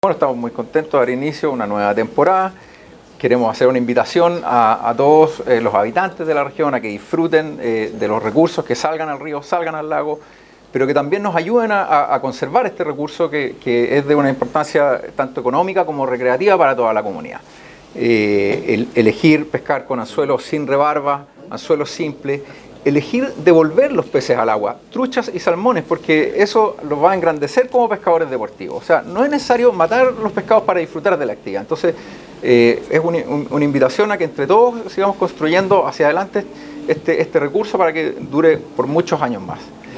Bueno, estamos muy contentos de dar inicio a una nueva temporada. Queremos hacer una invitación a todos los habitantes de la región a que disfruten de los recursos, que salgan al río, salgan al lago, pero que también nos ayuden a conservar este recurso que es de una importancia tanto económica como recreativa para toda la comunidad. Elegir pescar con anzuelos sin rebarba, anzuelos simples, elegir devolver los peces al agua, truchas y salmones, porque eso los va a engrandecer como pescadores deportivos. O sea, no es necesario matar los pescados para disfrutar de la actividad. Entonces, es una invitación a que entre todos sigamos construyendo hacia adelante este recurso para que dure por muchos años más.